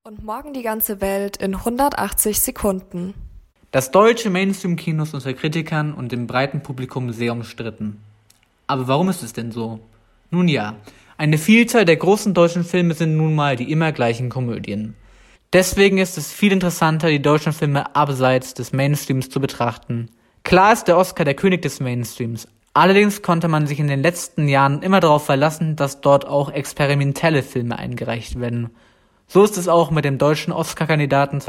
Und morgen die ganze Welt in 180 Sekunden. Das deutsche Mainstream-Kino ist unter Kritikern und dem breiten Publikum sehr umstritten. Aber warum ist es denn so? Nun ja, eine Vielzahl der großen deutschen Filme sind nun mal die immer gleichen Komödien. Deswegen ist es viel interessanter, die deutschen Filme abseits des Mainstreams zu betrachten. Klar ist der Oscar der König des Mainstreams. Allerdings konnte man sich in den letzten Jahren immer darauf verlassen, dass dort auch experimentelle Filme eingereicht werden. So ist es auch mit dem deutschen Oscar-Kandidaten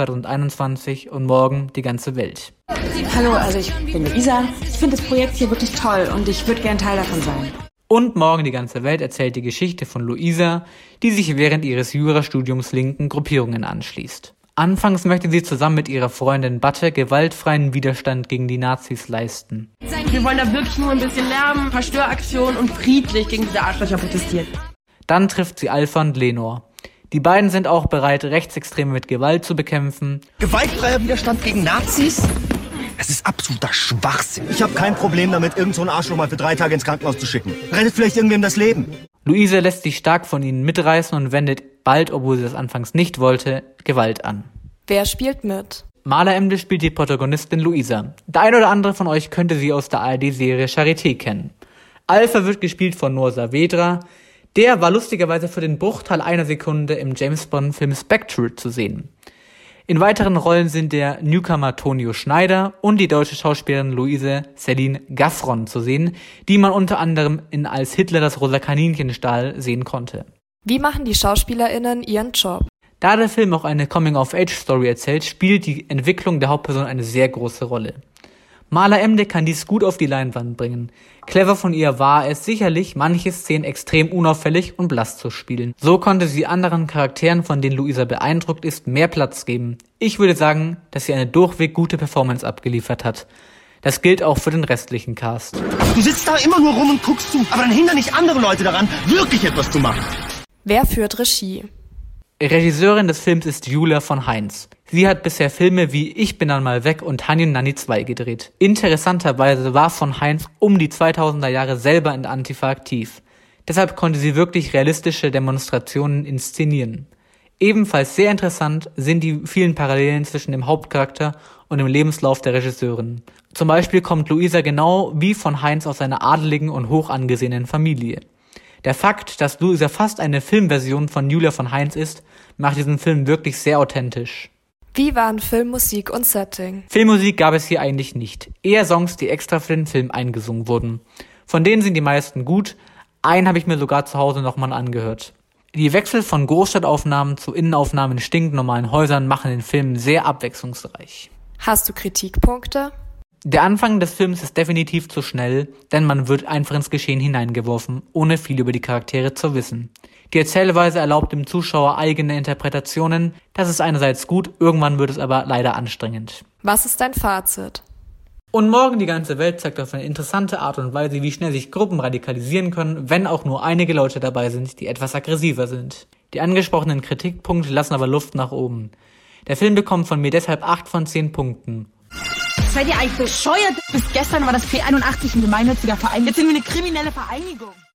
2021 und morgen die ganze Welt. Hallo, also ich bin Luisa. Ich finde das Projekt hier wirklich toll und ich würde gern Teil davon sein. Und morgen die ganze Welt erzählt die Geschichte von Luisa, die sich während ihres Jurastudiums linken Gruppierungen anschließt. Anfangs möchte sie zusammen mit ihrer Freundin Batte gewaltfreien Widerstand gegen die Nazis leisten. Wir wollen da wirklich nur ein bisschen Lärm, ein paar Störaktionen und friedlich gegen diese Arschlöcher protestieren. Dann trifft sie Alpha und Lenor. Die beiden sind auch bereit, Rechtsextreme mit Gewalt zu bekämpfen. Gewaltfreier Widerstand gegen Nazis? Das ist absoluter Schwachsinn. Ich habe kein Problem damit, irgend so einen Arschloch mal für 3 Tage ins Krankenhaus zu schicken. Rettet vielleicht irgendwem das Leben. Luisa lässt sich stark von ihnen mitreißen und wendet bald, obwohl sie das anfangs nicht wollte, Gewalt an. Wer spielt mit? Mala Emde spielt die Protagonistin Luisa. Der ein oder andere von euch könnte sie aus der ARD-Serie Charité kennen. Alpha wird gespielt von Noah Saavedra. Der war lustigerweise für den Bruchteil einer Sekunde im James-Bond-Film Spectre zu sehen. In weiteren Rollen sind der Newcomer Tonio Schneider und die deutsche Schauspielerin Luise Céline Gaffron zu sehen, die man unter anderem in Als Hitler das rosa Kaninchen stahl sehen konnte. Wie machen die SchauspielerInnen ihren Job? Da der Film auch eine Coming-of-Age-Story erzählt, spielt die Entwicklung der Hauptperson eine sehr große Rolle. Mala Emde kann dies gut auf die Leinwand bringen. Clever von ihr war es sicherlich, manche Szenen extrem unauffällig und blass zu spielen. So konnte sie anderen Charakteren, von denen Luisa beeindruckt ist, mehr Platz geben. Ich würde sagen, dass sie eine durchweg gute Performance abgeliefert hat. Das gilt auch für den restlichen Cast. Du sitzt da immer nur rum und guckst zu, aber dann hindern nicht andere Leute daran, wirklich etwas zu machen. Wer führt Regie? Regisseurin des Films ist Julia von Heinz. Sie hat bisher Filme wie Ich bin dann mal weg und Hani und Nanny 2 gedreht. Interessanterweise war von Heinz um die 2000er Jahre selber in der Antifa aktiv. Deshalb konnte sie wirklich realistische Demonstrationen inszenieren. Ebenfalls sehr interessant sind die vielen Parallelen zwischen dem Hauptcharakter und dem Lebenslauf der Regisseurin. Zum Beispiel kommt Luisa genau wie von Heinz aus einer adeligen und hoch angesehenen Familie. Der Fakt, dass Luisa fast eine Filmversion von Julia von Heinz ist, macht diesen Film wirklich sehr authentisch. Wie waren Filmmusik und Setting? Filmmusik gab es hier eigentlich nicht. Eher Songs, die extra für den Film eingesungen wurden. Von denen sind die meisten gut. Einen habe ich mir sogar zu Hause nochmal angehört. Die Wechsel von Großstadtaufnahmen zu Innenaufnahmen in stinknormalen Häusern machen den Film sehr abwechslungsreich. Hast du Kritikpunkte? Der Anfang des Films ist definitiv zu schnell, denn man wird einfach ins Geschehen hineingeworfen, ohne viel über die Charaktere zu wissen. Die Erzählweise erlaubt dem Zuschauer eigene Interpretationen. Das ist einerseits gut, irgendwann wird es aber leider anstrengend. Was ist dein Fazit? Und morgen die ganze Welt zeigt auf eine interessante Art und Weise, wie schnell sich Gruppen radikalisieren können, wenn auch nur einige Leute dabei sind, die etwas aggressiver sind. Die angesprochenen Kritikpunkte lassen aber Luft nach oben. Der Film bekommt von mir deshalb 8 von 10 Punkten. Seid ihr eigentlich bescheuert? Bis gestern war das P81 ein gemeinnütziger Verein. Jetzt sind wir eine kriminelle Vereinigung.